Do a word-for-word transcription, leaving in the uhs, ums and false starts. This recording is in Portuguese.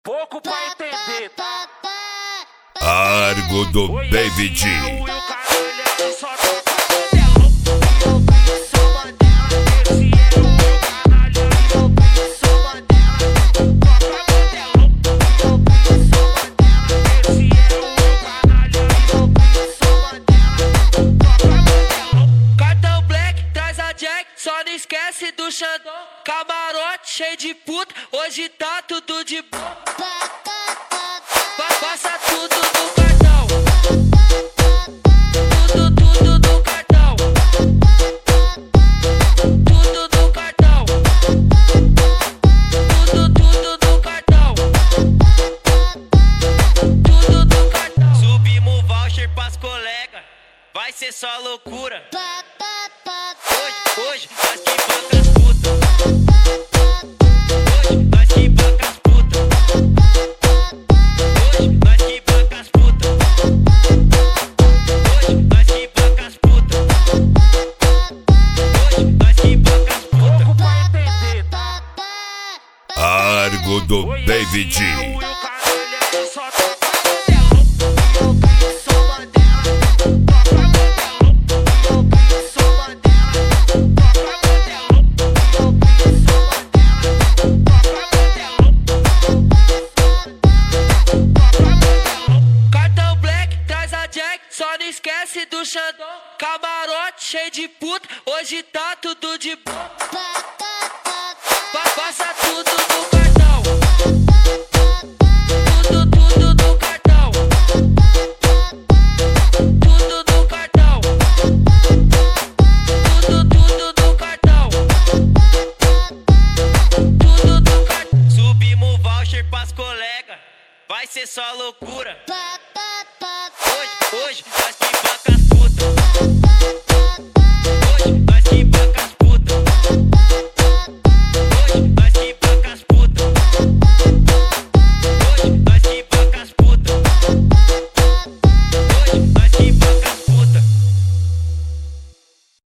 pouco pra entender, tá? Argo do Baby G. Cartão black, traz a jack, só não esquece do Xandão. Camarote cheio de puta, hoje tá tudo de boa. Passa tudo no cartão. Tudo, tudo no cartão. Tudo no cartão. Tudo, tudo no cartão. Tudo no cartão. Subimos o voucher pras colegas, vai ser só loucura. Hoje, hoje, nós que banca as putas. Hoje, nós que banca as putas. Hoje, nós que banca as putas. Hoje, nós que banca as putas. Hoje, nós que banca as putas. Pouco pra entender, tá? Argo do Baby G. Só não esquece do Xandão. Camarote cheio de puta, hoje tá tudo de boa. Passa tudo no cartão. Tudo, tudo no cartão. Tudo no cartão. Tudo, tudo no cartão. Tudo no cartão. Subimos o voucher pras colegas, vai ser só loucura. Hoje, hoje, nós